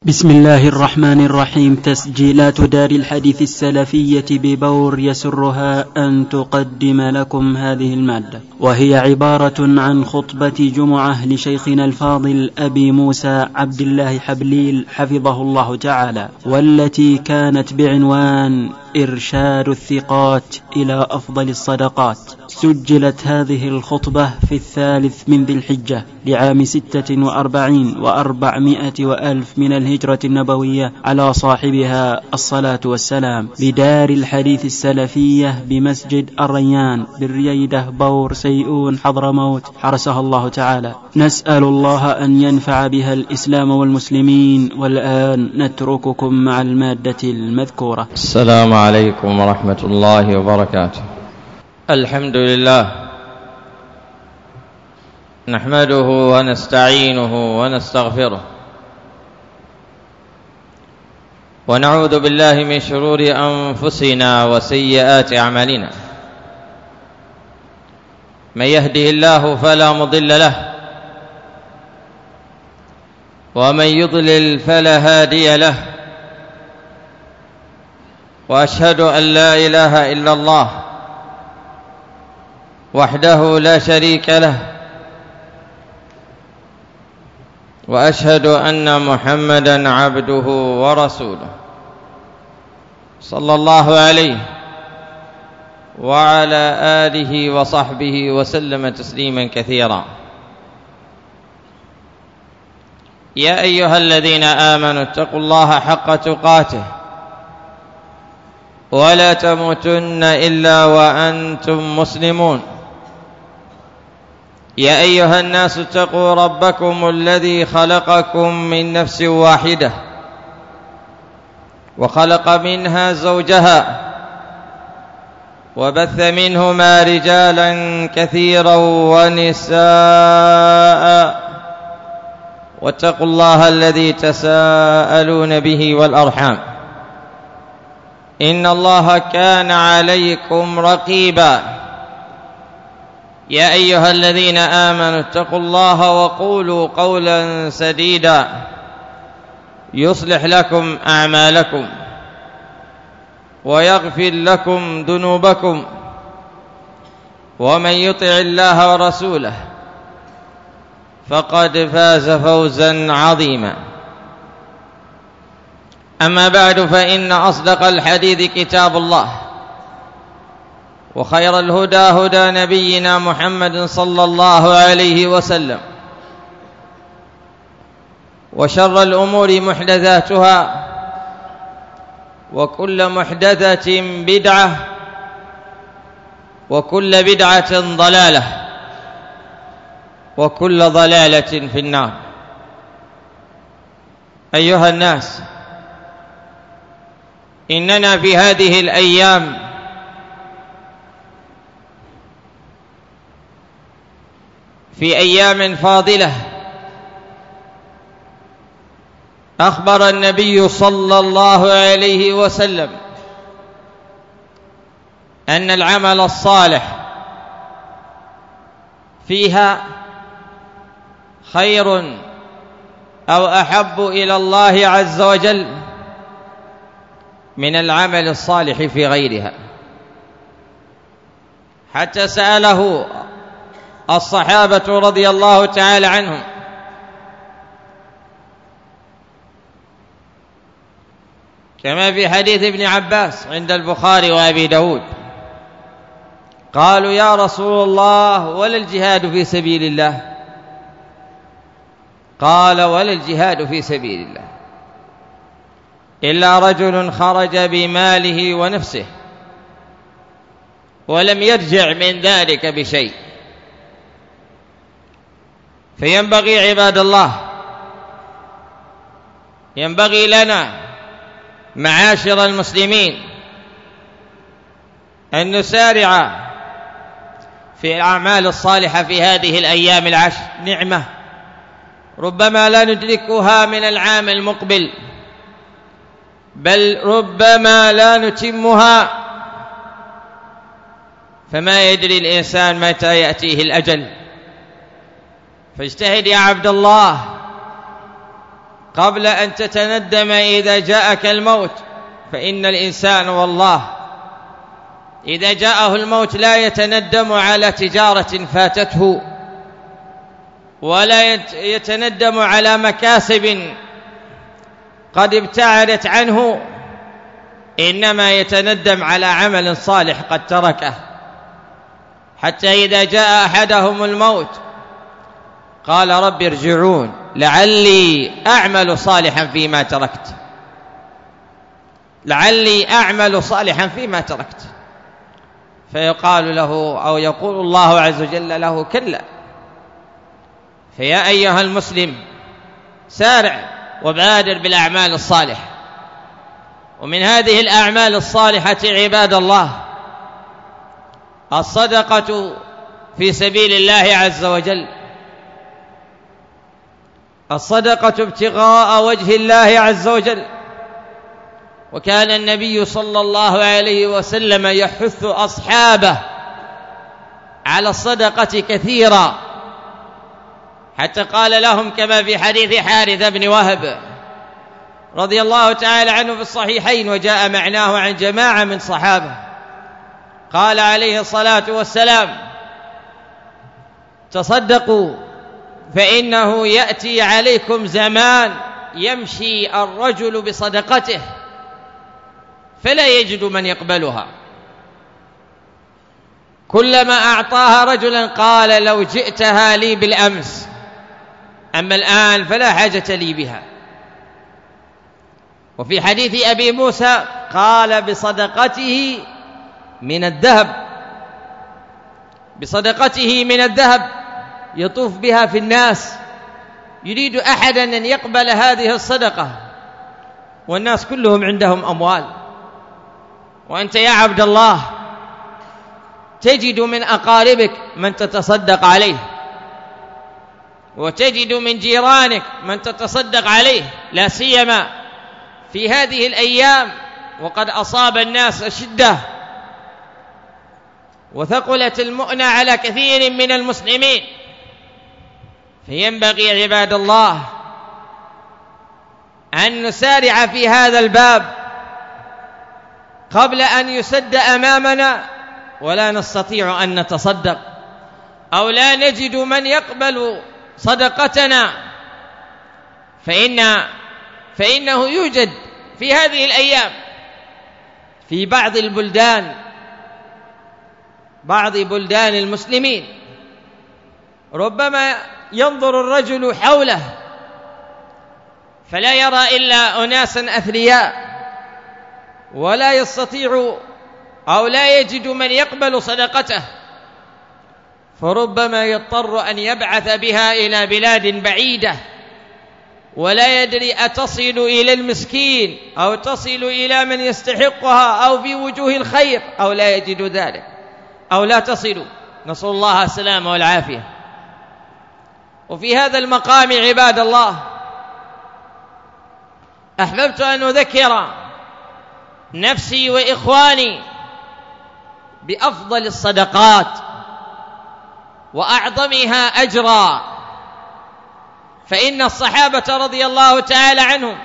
بسم الله الرحمن الرحيم. تسجيلات دار الحديث السلفية ببور يسرها أن تقدم لكم هذه المادة، وهي عبارة عن خطبة جمعة لشيخنا الفاضل أبي موسى عبد الله حبليل حفظه الله تعالى، والتي كانت بعنوان إرشاد الثقات إلى أفضل الصدقات. سجلت هذه الخطبة في 3 من ذي الحجة لعام 46 و400 وألف من الهجرة النبوية على صاحبها الصلاة والسلام، بدار الحديث السلفية بمسجد الريان بالرييدة بور سيئون حضرموت حرسها الله تعالى. نسأل الله أن ينفع بها الإسلام والمسلمين. والآن نترككم مع المادة المذكورة. السلام عليكم ورحمة الله وبركاته. الحمد لله نحمده ونستعينه ونستغفره، ونعوذ بالله من شرور أنفسنا وسيئات أعمالنا. من يهده الله فلا مضل له، ومن يضلل فلا هادي له، وأشهد أن لا إله إلا الله وحده لا شريك له، وأشهد أن محمدًا عبده ورسوله صلى الله عليه وعلى آله وصحبه وسلم تسليمًا كثيرا. يا أيها الذين آمنوا اتقوا الله حق تقاته ولا تموتن إلا وأنتم مسلمون. يا أيها الناس اتقوا ربكم الذي خلقكم من نفس واحدة وخلق منها زوجها وبث منهما رجالا كثيرا ونساء، واتقوا الله الذي تساءلون به والأرحام، إن الله كان عليكم رقيبا. يا أيها الذين آمنوا اتقوا الله وقولوا قولا سديدا يصلح لكم أعمالكم ويغفر لكم ذنوبكم، ومن يطع الله ورسوله فقد فاز فوزا عظيما. أما بعد، فإن أصدق الحديث كتاب الله، وخير الهدى هدى نبينا محمد صلى الله عليه وسلم، وشر الأمور محدثاتها، وكل محدثة بدعة، وكل بدعة ضلالة، وكل ضلالة في النار. أيها الناس، إننا في هذه الأيام في أيام فاضلة أخبر النبي صلى الله عليه وسلم أن العمل الصالح فيها خير أو أحب إلى الله عز وجل من العمل الصالح في غيرها. حتى سأله الصحابة رضي الله تعالى عنهم كما في حديث ابن عباس عند البخاري وأبي داود، قالوا: يا رسول الله، ولا الجهاد في سبيل الله؟ قال: ولا الجهاد في سبيل الله إلا رجل خرج بماله ونفسه ولم يرجع من ذلك بشيء. فينبغي عباد الله، ينبغي لنا معاشر المسلمين أن نسارع في الأعمال الصالحة في هذه الأيام العشر. نعمة ربما لا ندركها من العام المقبل، بل ربما لا نتمها، فما يدري الإنسان متى يأتيه الأجل. فاجتهد يا عبد الله قبل أن تتندم إذا جاءك الموت، فإن الإنسان والله إذا جاءه الموت لا يتندم على تجارة فاتته، ولا يتندم على مكاسب قد ابتعدت عنه، إنما يتندم على عمل صالح قد تركه، حتى إذا جاء أحدهم الموت قال رب ارجعون لعلي أعمل صالحا فيما تركت، لعلي أعمل صالحا فيما تركت، فيقال له أو يقول الله عز وجل له كلا. فيا أيها المسلم سارع وبادر بالأعمال الصالحة. ومن هذه الأعمال الصالحة عباد الله الصدقة في سبيل الله عز وجل، الصدقة ابتغاء وجه الله عز وجل. وكان النبي صلى الله عليه وسلم يحث أصحابه على الصدقة كثيرا، حتى قال لهم كما في حديث حارثة بن وهب رضي الله تعالى عنه في الصحيحين وجاء معناه عن جماعة من صحابه، قال عليه الصلاة والسلام: تصدقوا فإنه يأتي عليكم زمان يمشي الرجل بصدقته فلا يجد من يقبلها، كلما أعطاها رجلا قال لو جئتها لي بالأمس، أما الآن فلا حاجة لي بها. وفي حديث أبي موسى قال بصدقته من الذهب، بصدقته من الذهب يطوف بها في الناس، يريد أحدا أن يقبل هذه الصدقة والناس كلهم عندهم أموال، وأنت يا عبد الله تجد من أقاربك من تتصدق عليه، وتجد من جيرانك من تتصدق عليه، لا سيما في هذه الأيام وقد أصاب الناس شدة وثقلت المؤنة على كثير من المسلمين. فينبغي عباد الله أن نسارع في هذا الباب قبل أن يسد أمامنا ولا نستطيع أن نتصدق أو لا نجد من يقبل صدقتنا، فإنه يوجد في هذه الأيام في بعض البلدان، بعض بلدان المسلمين، ربما ينظر الرجل حوله فلا يرى إلا أناسا أثرياء ولا يستطيع أو لا يجد من يقبل صدقته، فربما يضطر أن يبعث بها إلى بلاد بعيدة ولا يدري أتصل إلى المسكين أو تصل إلى من يستحقها أو في وجوه الخير أو لا يجد ذلك أو لا تصل، نسأل الله السلامة والعافية. وفي هذا المقام عباد الله أحببت أن أذكر نفسي وإخواني بأفضل الصدقات وأعظمها أجرا، فإن الصحابة رضي الله تعالى عنهم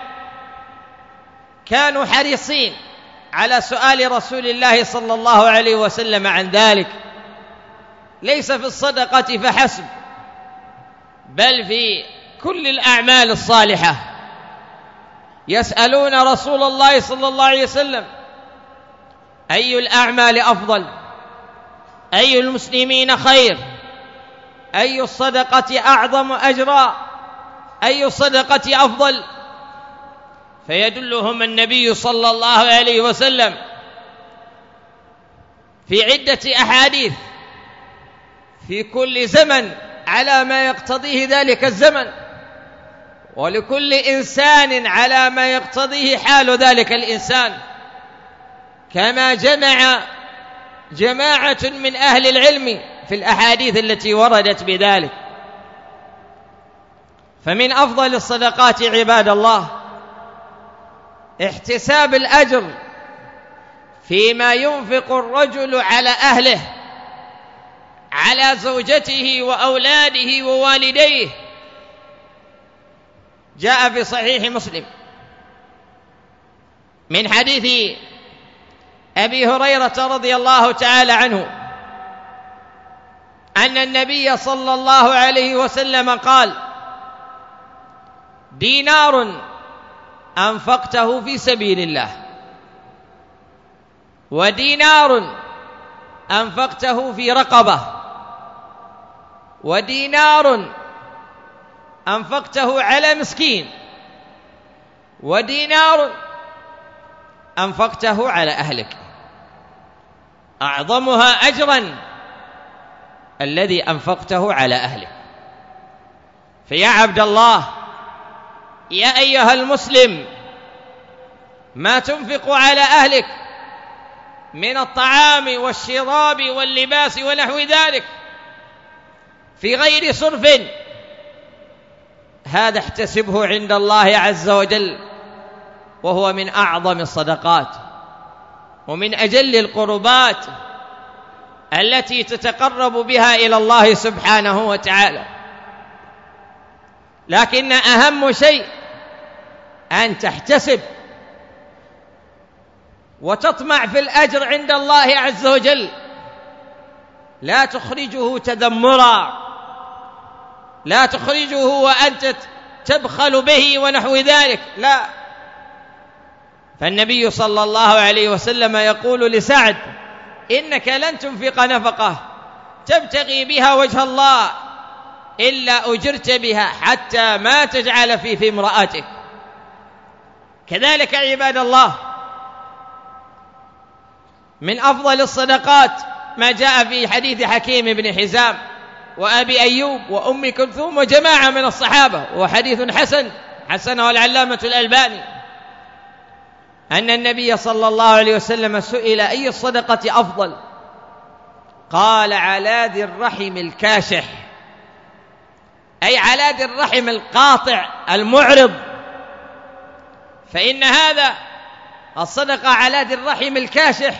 كانوا حريصين على سؤال رسول الله صلى الله عليه وسلم عن ذلك، ليس في الصدقة فحسب بل في كل الأعمال الصالحة، يسألون رسول الله صلى الله عليه وسلم أي الأعمال أفضل، أي المسلمين خير، أي الصدقة أعظم أجرا، أي الصدقة أفضل، فيدلهم النبي صلى الله عليه وسلم في عدة أحاديث في كل زمن على ما يقتضيه ذلك الزمن، ولكل إنسان على ما يقتضيه حال ذلك الإنسان، كما جمع جماعة من أهل العلم في الأحاديث التي وردت بذلك. فمن أفضل الصدقات عباد الله احتساب الأجر فيما ينفق الرجل على أهله، على زوجته وأولاده ووالديه، جاء في صحيح مسلم من حديث أبي هريرة رضي الله تعالى عنه أن النبي صلى الله عليه وسلم قال: دينار أنفقته في سبيل الله، ودينار أنفقته في رقبة، ودينار أنفقته على مسكين، ودينار أنفقته على أهلك. أعظمها أجرا الذي أنفقته على أهلك. فيا عبد الله، يا أيها المسلم، ما تنفق على أهلك من الطعام والشراب واللباس ونحو ذلك في غير صرف، هذا احتسبه عند الله عز وجل، وهو من أعظم الصدقات ومن أجل القربات التي تتقرب بها إلى الله سبحانه وتعالى. لكن أهم شيء أن تحتسب وتطمع في الأجر عند الله عز وجل، لا تخرجه تذمرا، لا تخرجه وأنت تبخل به ونحو ذلك، لا. فالنبي صلى الله عليه وسلم يقول لسعد: إنك لن تنفق نفقة تبتغي بها وجه الله إلا أجرت بها حتى ما تجعل في امرأتك. كذلك عباد الله، من أفضل الصدقات ما جاء في حديث حكيم بن حزام وأبي أيوب وأم كلثوم وجماعة من الصحابة، وحديث حسنه العلامة الألباني، أن النبي صلى الله عليه وسلم سئل: أي الصدقة أفضل؟ قال: على ذي الرحم الكاشح، أي على ذي الرحم القاطع المعرض. فإن هذا الصدقة على ذي الرحم الكاشح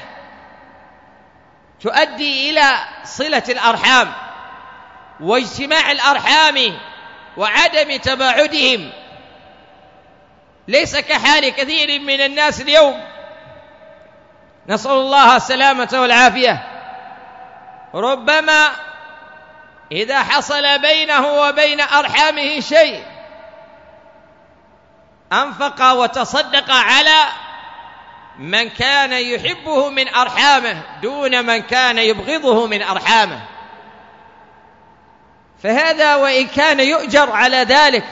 تؤدي إلى صلة الأرحام واجتماع الأرحام وعدم تباعدهم. ليس كحال كثير من الناس اليوم، نسأل الله السلامة والعافية، ربما إذا حصل بينه وبين أرحامه شيء أنفق وتصدق على من كان يحبه من أرحامه دون من كان يبغضه من أرحامه، فهذا وإن كان يؤجر على ذلك،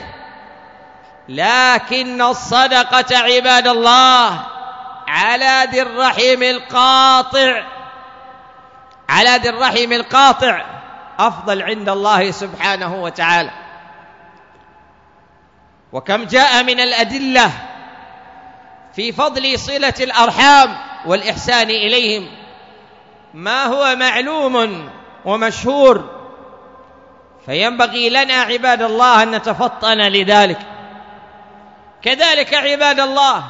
لكن الصدقة عباد الله على ذي الرحم القاطع، على ذي الرحم القاطع أفضل عند الله سبحانه وتعالى. وكم جاء من الأدلة في فضل صلة الأرحام والإحسان إليهم ما هو معلوم ومشهور، فينبغي لنا عباد الله أن نتفطن لذلك. كذلك عباد الله،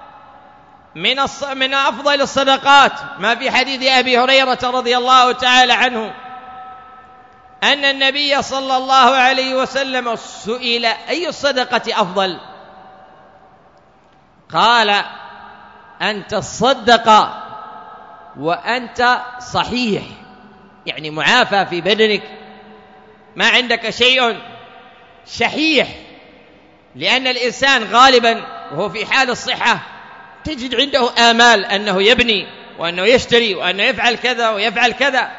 من أفضل الصدقات ما في حديث أبي هريرة رضي الله تعالى عنه أن النبي صلى الله عليه وسلم سئل: أي الصدقة أفضل؟ قال: أن تصدق وأنت صحيح، يعني معافى في بدنك، ما عندك شيء، شحيح. لأن الإنسان غالبا وهو في حال الصحة تجد عنده آمال أنه يبني وأنه يشتري وأنه يفعل كذا ويفعل كذا،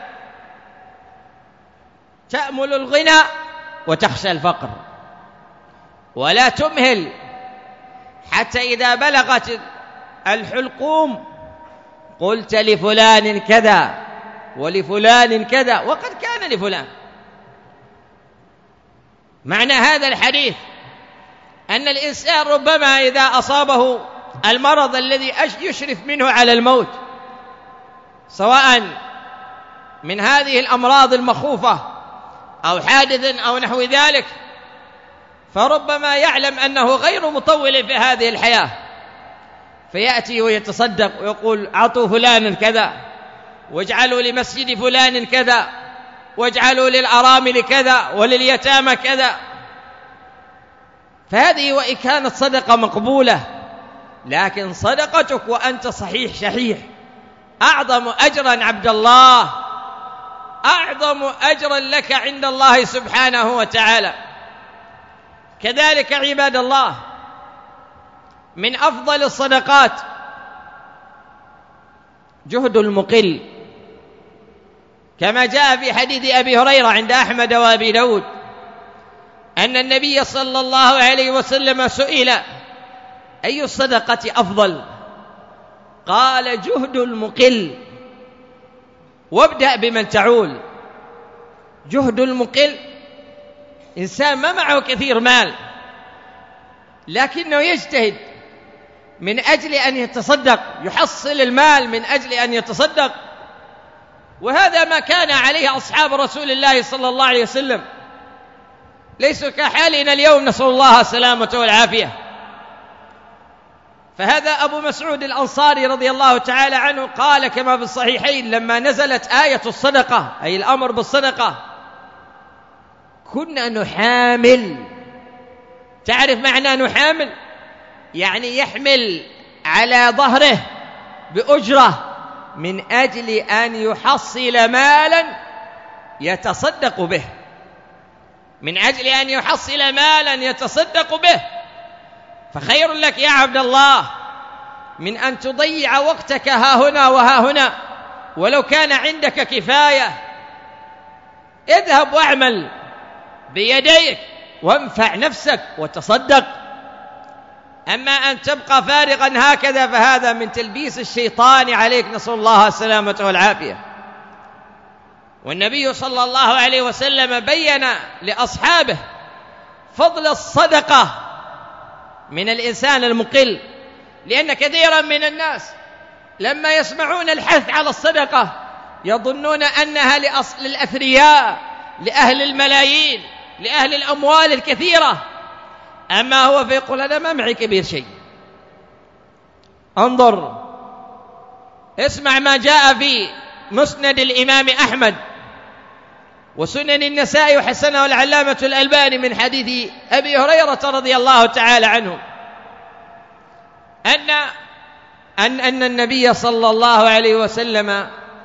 تأمل الغنى وتخشى الفقر، ولا تمهل حتى إذا بلغت الحلقوم قلت لفلان كذا ولفلان كذا وقد كان لفلان. معنى هذا الحديث أن الإنسان ربما إذا أصابه المرض الذي يشرف منه على الموت، سواء من هذه الأمراض المخوفة أو حادث أو نحو ذلك، فربما يعلم أنه غير مطول في هذه الحياة، فيأتي ويتصدق ويقول: أعطوا فلانا كذا، واجعلوا لمسجد فلان كذا، واجعلوا للأرامل كذا ولليتامى كذا. فهذه وإن كانت صدقة مقبولة، لكن صدقتك وأنت صحيح شحيح أعظم أجرا عبد الله، أعظم أجرا لك عند الله سبحانه وتعالى. كذلك عباد الله، من أفضل الصدقات جهد المقل، كما جاء في حديث أبي هريرة عند أحمد وأبي داود أن النبي صلى الله عليه وسلم سئل: أي الصدقة أفضل؟ قال: جهد المقل، وابدأ بمن تعول. جهد المقل، إنسان ما معه كثير مال لكنه يجتهد من أجل أن يتصدق، يحصل المال من أجل أن يتصدق، وهذا ما كان عليه أصحاب رسول الله صلى الله عليه وسلم، ليسوا كحالنا اليوم، نسأل الله السلامة والعافية. فهذا أبو مسعود الأنصاري رضي الله تعالى عنه قال كما في الصحيحين لما نزلت آية الصدقة، أي الأمر بالصدقة: كنا نحامل. تعرف معنى نحامل؟ يعني يحمل على ظهره بأجرة من أجل أن يحصل مالا يتصدق به، من أجل أن يحصل مالا يتصدق به. فخير لك يا عبد الله من أن تضيع وقتك ها هنا وها هنا، ولو كان عندك كفاية اذهب واعمل بيديك وانفع نفسك وتصدق. أما أن تبقى فارغا هكذا فهذا من تلبيس الشيطان عليك، نسأل الله السلامة والعافية. والنبي صلى الله عليه وسلم بين لأصحابه فضل الصدقة من الإنسان المقل، لأن كثيرا من الناس لما يسمعون الحث على الصدقة يظنون أنها للأثرياء، لأهل الملايين، لأهل الأموال الكثيرة. أما هو فيقول: أنا ما معي كبير شيء. انظر، اسمع ما جاء في مسند الإمام أحمد وسنن النسائي وحسنه العلامة الألباني من حديث أبي هريرة رضي الله تعالى عنه أن النبي صلى الله عليه وسلم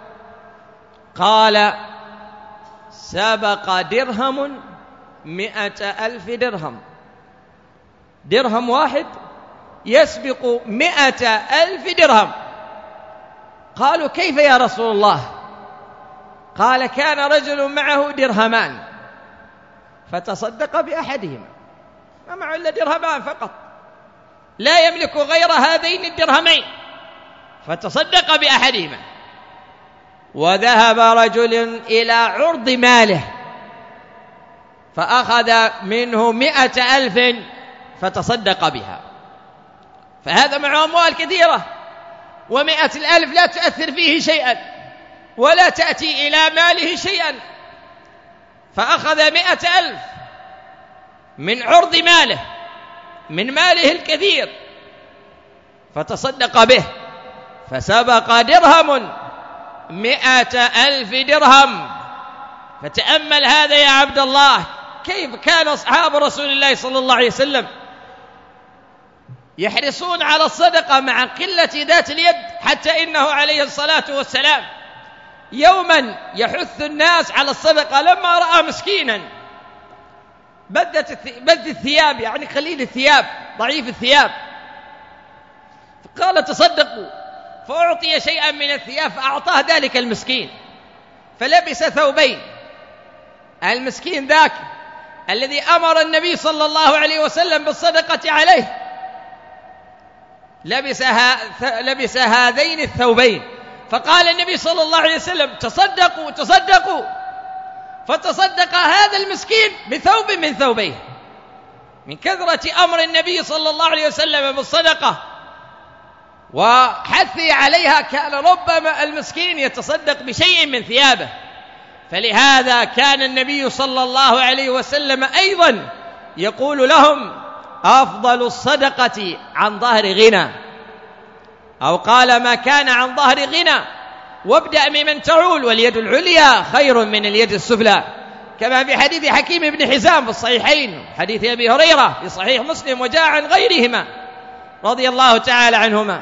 قال: سبق درهم 100,000 درهم. درهم واحد يسبق 100,000 درهم. قالوا: كيف يا رسول الله؟ قال: كان رجل معه درهمان فتصدق بأحدهما، ما معه إلا درهمان فقط، لا يملك غير هذين الدرهمين، فتصدق بأحدهما. وذهب رجل إلى عرض ماله فأخذ منه 100,000 فتصدق بها. فهذا معه أموال كثيرة، و100,000 لا تؤثر فيه شيئا ولا تأتي إلى ماله شيئا، فأخذ 100,000 من عرض ماله، من ماله الكثير، فتصدق به، فسبق درهم 100,000 درهم. فتأمل هذا يا عبد الله، كيف كان أصحاب رسول الله صلى الله عليه وسلم يحرصون على الصدقة مع قلة ذات اليد، حتى إنه عليه الصلاة والسلام يوما يحث الناس على الصدقة لما رأى مسكينا بذ الثياب، يعني قليل الثياب، ضعيف الثياب، فقال: تصدقوا، فأعطي شيئا من الثياب فأعطاه ذلك المسكين، فلبس ثوبين. المسكين ذاك الذي أمر النبي صلى الله عليه وسلم بالصدقة عليه لبس هذين الثوبين، فقال النبي صلى الله عليه وسلم: تصدقوا تصدقوا، فتصدق هذا المسكين بثوب من ثوبيه. من كثرة أمر النبي صلى الله عليه وسلم بالصدقة وحثي عليها كان ربما المسكين يتصدق بشيء من ثيابه. فلهذا كان النبي صلى الله عليه وسلم أيضا يقول لهم: أفضل الصدقة عن ظهر غنى، أو قال: ما كان عن ظهر غنى، وابدأ بمن تعول، واليد العليا خير من اليد السفلى. كما في حديث حكيم بن حزام في الصحيحين، حديث أبي هريرة في صحيح مسلم وجاء عن غيرهما رضي الله تعالى عنهما.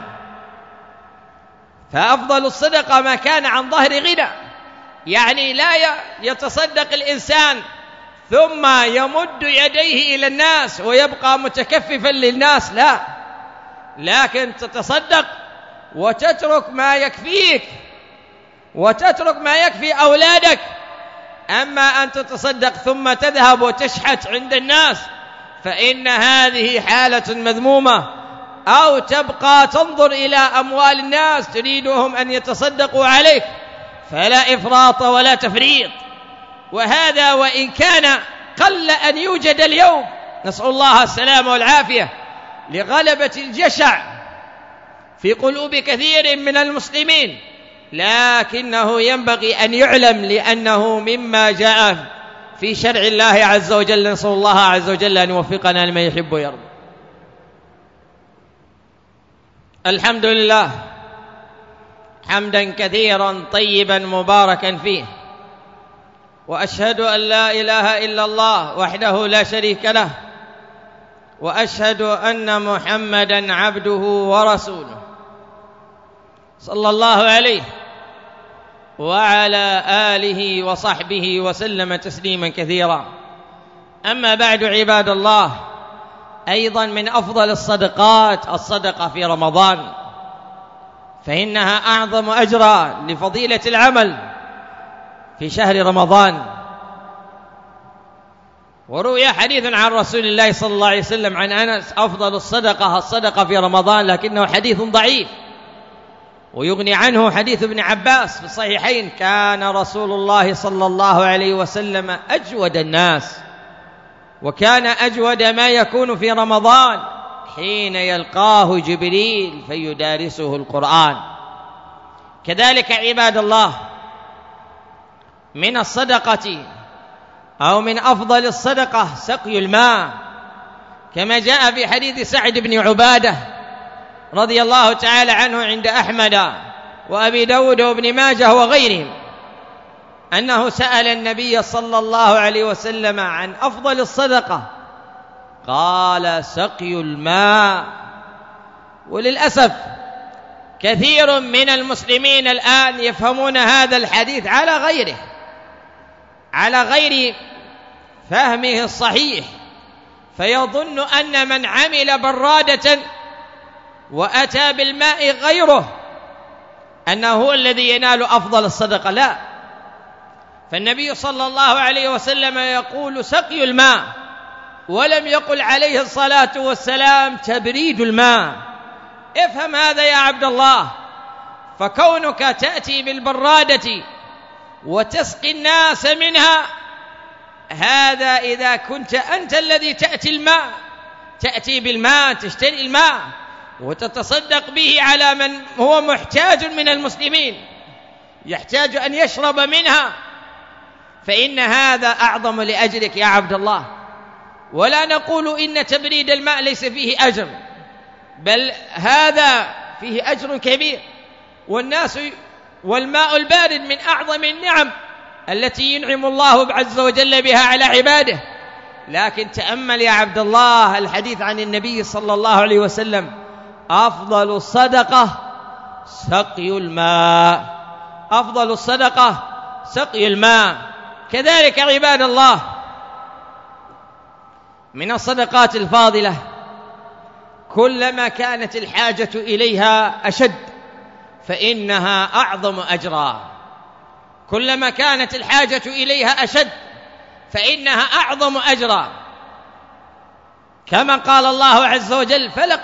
فأفضل الصدقة ما كان عن ظهر غنى، يعني لا يتصدق الإنسان ثم يمد يديه إلى الناس ويبقى متكففا للناس، لا، لكن تتصدق وتترك ما يكفيك وتترك ما يكفي أولادك. أما أن تتصدق ثم تذهب وتشحت عند الناس فإن هذه حالة مذمومة، أو تبقى تنظر إلى أموال الناس تريدهم أن يتصدقوا عليك، فلا إفراط ولا تفريط. وهذا وإن كان قل أن يوجد اليوم، نسأل الله السلامة والعافية، لغلبة الجشع في قلوب كثير من المسلمين، لكنه ينبغي أن يعلم لأنه مما جاء في شرع الله عز وجل. نسأل الله عز وجل أن يوفقنا لما يحب ويرضى. الحمد لله حمدا كثيرا طيبا مباركا فيه، وأشهد أن لا إله إلا الله وحده لا شريك له، وأشهد أن محمدا عبده ورسوله صلى الله عليه وعلى آله وصحبه وسلم تسليما كثيرا. أما بعد عباد الله، أيضا من أفضل الصدقات الصدقة في رمضان، فإنها أعظم أجرا لفضيلة العمل في شهر رمضان. وروي حديث عن رسول الله صلى الله عليه وسلم عن أنس: أفضل الصدقة في رمضان، لكنه حديث ضعيف، ويغني عنه حديث ابن عباس في الصحيحين: كان رسول الله صلى الله عليه وسلم أجود الناس، وكان أجود ما يكون في رمضان حين يلقاه جبريل فيدارسه القرآن. كذلك عباد الله، من الصدقة أو من أفضل الصدقة سقي الماء، كما جاء في حديث سعد بن عبادة رضي الله تعالى عنه عند أحمد وأبي داود وابن ماجه وغيرهم، أنه سأل النبي صلى الله عليه وسلم عن أفضل الصدقة، قال: سقي الماء. وللأسف كثير من المسلمين الآن يفهمون هذا الحديث على غير فهمه الصحيح، فيظن أن من عمل برادة وأتى بالماء غيره أنه هو الذي ينال أفضل الصدقة. لا، فالنبي صلى الله عليه وسلم يقول سقي الماء، ولم يقل عليه الصلاة والسلام تبريد الماء. افهم هذا يا عبد الله. فكونك تأتي بالبرادة وتسقي الناس منها، هذا إذا كنت أنت الذي تأتي بالماء، تشتري الماء وتتصدق به على من هو محتاج من المسلمين، يحتاج أن يشرب منها، فإن هذا أعظم لأجرك يا عبد الله. ولا نقول إن تبريد الماء ليس فيه أجر، بل هذا فيه أجر كبير. والماء البارد من أعظم النعم التي ينعم الله عز وجل بها على عباده. لكن تأمل يا عبد الله الحديث عن النبي صلى الله عليه وسلم: أفضل الصدقة سقي الماء. أفضل الصدقة سقي الماء. كذلك عباد الله، من الصدقات الفاضلة كلما كانت الحاجة إليها أشد فإنها أعظم أجرا. كلما كانت الحاجة إليها أشد فإنها أعظم أجرا، كما قال الله عز وجل: فلا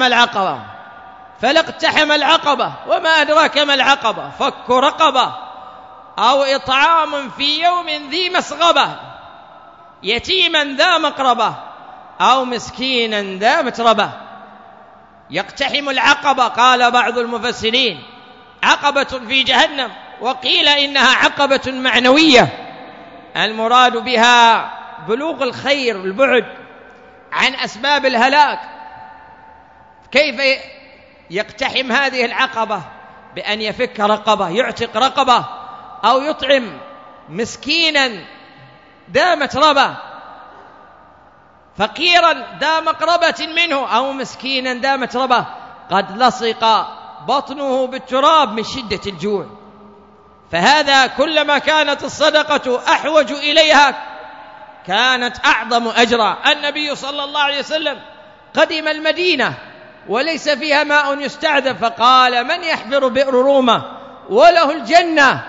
اقتحم العقبة وما أدراك ما العقبة فك رقبة أو إطعام في يوم ذي مسغبة يتيما ذا مقربة أو مسكينا ذا متربة. يقتحم العقبة، قال بعض المفسرين عقبة في جهنم، وقيل إنها عقبة معنوية، المراد بها بلوغ الخير، البعد عن أسباب الهلاك. كيف يقتحم هذه العقبة؟ بأن يفك رقبة، يعتق رقبة، أو يطعم مسكينا ذا متربة، فقيرا ذا مقربة منه، أو مسكينا ذا متربة قد لصق بطنه بالتراب من شدة الجوع. فهذا كلما كانت الصدقة أحوج إليها كانت أعظم أجرا. النبي صلى الله عليه وسلم قدم المدينة وليس فيها ماء يستعذب، فقال: من يحفر بئر رومة وله الجنة؟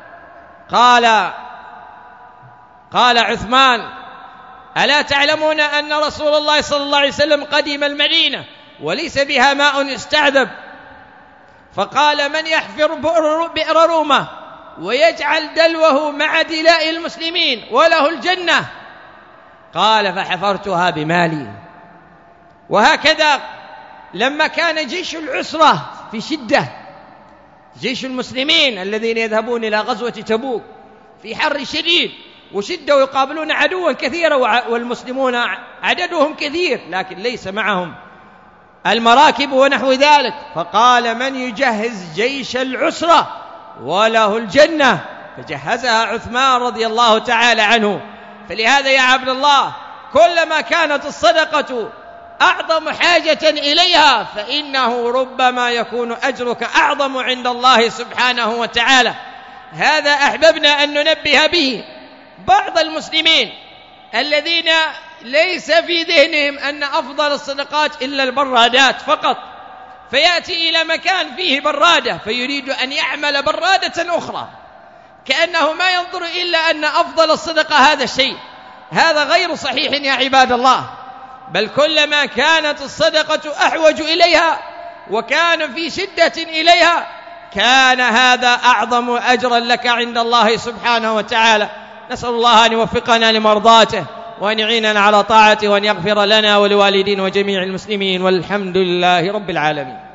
قال عثمان: ألا تعلمون أن رسول الله صلى الله عليه وسلم قدم المدينة وليس بها ماء يستعذب؟ فقال: من يحفر بئر رومة ويجعل دلوه مع دلاء المسلمين وله الجنة؟ قال: فحفرتها بمالي. وهكذا لما كان جيش العسرة في شدة، جيش المسلمين الذين يذهبون إلى غزوة تبوك في حر شديد وشدة ويقابلون عدوا كثيرا، والمسلمون عددهم كثير لكن ليس معهم المراكب ونحو ذلك، فقال: من يجهز جيش العسرة وله الجنة؟ فجهزها عثمان رضي الله تعالى عنه. فلهذا يا عبد الله كلما كانت الصدقة أعظم حاجة إليها فإنه ربما يكون أجرك أعظم عند الله سبحانه وتعالى. هذا أحببنا أن ننبه به بعض المسلمين الذين ليس في ذهنهم أن أفضل الصدقات إلا البرادات فقط، فيأتي إلى مكان فيه برادة فيريد أن يعمل برادة أخرى، كأنه ما ينظر إلا أن أفضل الصدقة هذا الشيء. هذا غير صحيح يا عباد الله، بل كلما كانت الصدقة أحوج إليها وكان في شدة إليها كان هذا أعظم أجرا لك عند الله سبحانه وتعالى. نسأل الله أن يوفقنا لمرضاته وأن يعيننا على طاعته وأن يغفر لنا ولوالدين وجميع المسلمين، والحمد لله رب العالمين.